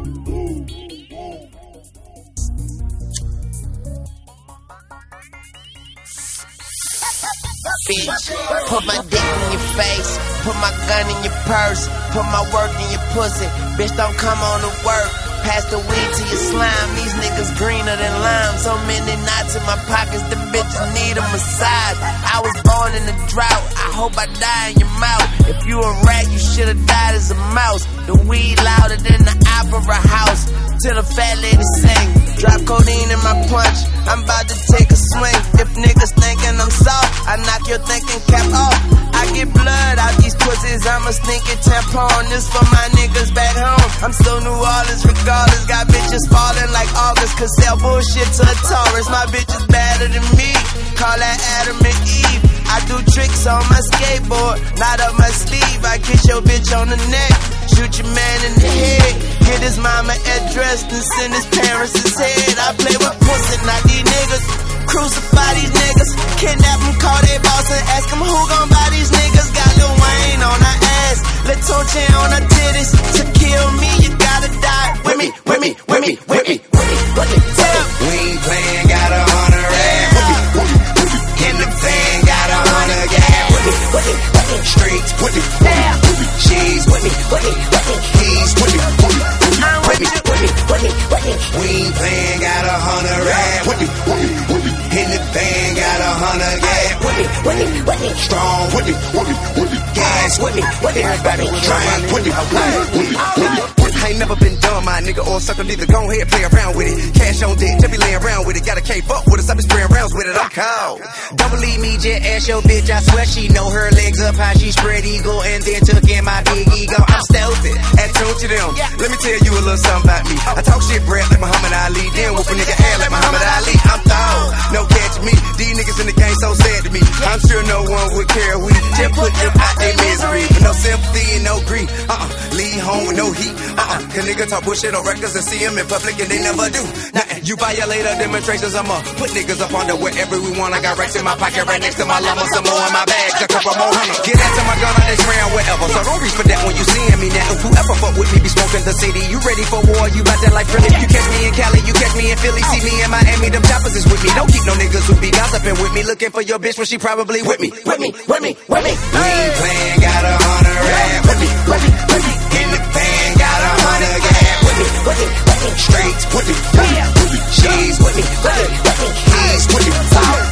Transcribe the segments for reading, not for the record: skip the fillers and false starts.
Bitch, put my dick in your face, put my gun in your purse, put my work in your pussy. Bitch, don't come on to work. Pass the weed to your slime. These niggas greener than lime. So many knots in my pockets, the bitches need a massage. I was born in a drought, I hope I die in your mouth. If you a rat, you should've died as a mouse. The weed louder than the opera house. Till the fat lady sing. Drop codeine in my punch, I'm about to take a swing. If niggas thinking I'm soft, I knock your thinking cap off. I get blood out these pussies, I'm a sneaky tampon. This for my niggas back home. I'm still New Orleans regardless. Got bitches falling like August, cause sell bullshit to a Taurus. My bitch is better than me, call that Adam and Eve. I do tricks on my skateboard, not up my sleeve. I get your bitch on the neck, shoot your man in the head, get his mama address and send his parents his head. I play with pussy, not these niggas. Crucify these niggas, kidnap them, call they boss and ask them who gon' buy these niggas. Got Lil Wayne on her ass, Latoche on her titties. To kill me, you gotta die with me, with me, with me, with me, with me, with me. Tell we ain't playing, got 100 rap. In the van, got 100 gas. Streets with me, she's with me, he's with me, with me, with me. We ain't playing, got 100 rap. In the van, got 100 gas. Strong with me, gas with me, everybody trying with me. I ain't never been dumb, my nigga, or sucker neither. Go ahead, play around with it. Cash on deck, just be laying around with it. Got a K fuck with us, I be spraying rounds with it. I'm cold. Don't believe me, just ask your bitch. I swear she know her legs up high. She spread eagle and then took in my big ego. I'm stealthy, attitude to them. Let me tell you a little something about me. I talk shit breath like Muhammad Ali, then whoop a nigga ass like Muhammad Ali. I'm thawed, no catching me. These niggas in the game so sad to me. I'm sure no one would care. We just put them out their misery. With no sympathy and no grief. Leave home with no heat. Cause niggas talk bullshit on records and see them in public and they never do nothing. You violate our demonstrations, I'ma put niggas up under wherever we want. I got racks in my pocket right next to my llama, some more in my bag, a couple more hundred. Get that to my gun, I spraying wherever. So don't reach for that when you seeing me now. If whoever fuck with me be smoking the city. You ready for war, you bout that like Philly. You catch me in Cali, you catch me in Philly. See me in Miami, them choppers is with me. Don't keep no niggas who be gossiping with me. Looking for your bitch when she probably with me. With me, with me, with me. We ain't playing, got 100 rap. With me, with me, with me. In the van, got 100 gas. With me, straight with me, she's with me, he's with me,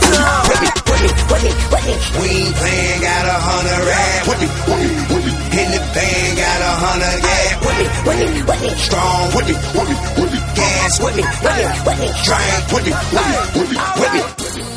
with me. We ain't playing, got 100 rap. With me, in the van, got 100 gas. With me, strong with me, gas with me, drink with me, with me.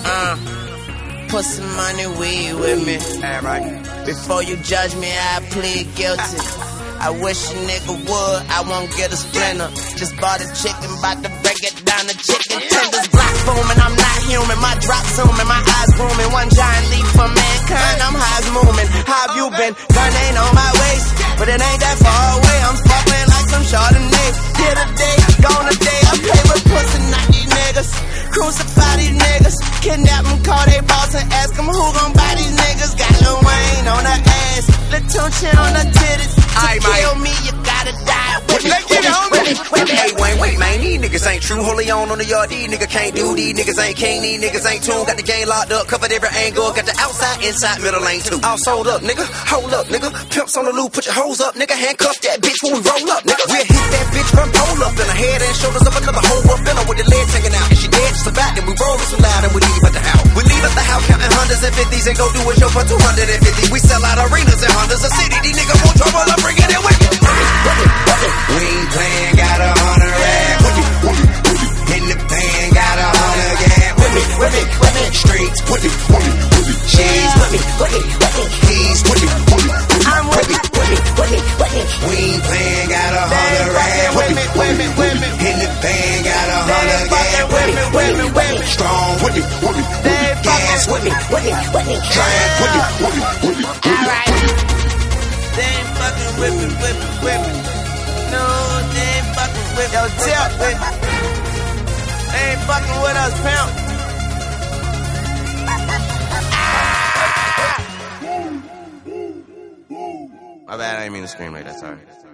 Put some money, weed with me. Before you judge me, I plead guilty. I wish a nigga would, I won't get a splinter. Just bought a chicken, bout to break it down to chicken tenders. Block booming, I'm not human. My drop zooming, my eyes booming. One giant leap for mankind, I'm high as moving. How have you been? Gun ain't on my waist, but it ain't that far away. I'm sparkling like some Chardonnay. Here today, gone today. I play with pussy, not these niggas. Crucify these niggas, kidnap them, call they boss and ask them who gon' buy these niggas. Got Lil Wayne on her ass, Latoche on her titties. Kill me, you gotta die with me, with me. Hey, wait, man, these niggas ain't true. Holy on the yard, these niggas can't do. These niggas ain't king, these niggas ain't tuned. Got the game locked up, covered every angle. Got the outside, inside, middle lane too. All sold up, nigga, hold up, nigga. Pimps on the loop, put your hoes up, nigga. Handcuff that bitch when we roll up, nigga. We'll hit that bitch from roll up in her head and shoulders of another hoe up in her with the legs hanging out. And she dead just about, then we roll it so loud and we leave at the house. We leave at the house counting hundreds and fifties and go do a show for 250. We sell out arenas and Hondas a city. These niggas want trouble, I'm bringing it with me. We ain't playing, got 100 rap. In the van, got 100 gas. With me, streets with me, she's with me, he's with me, I'm with me. We ain't playing, got 100 rap. With me, in the van, got 100 gas. With me, strong with me, gas with me, giant with me. Alright. They ain't fucking with me. No, they ain't fucking with me. Yo, tell with me. They ain't fucking with us, pimp. My bad, I didn't mean to scream like that, sorry.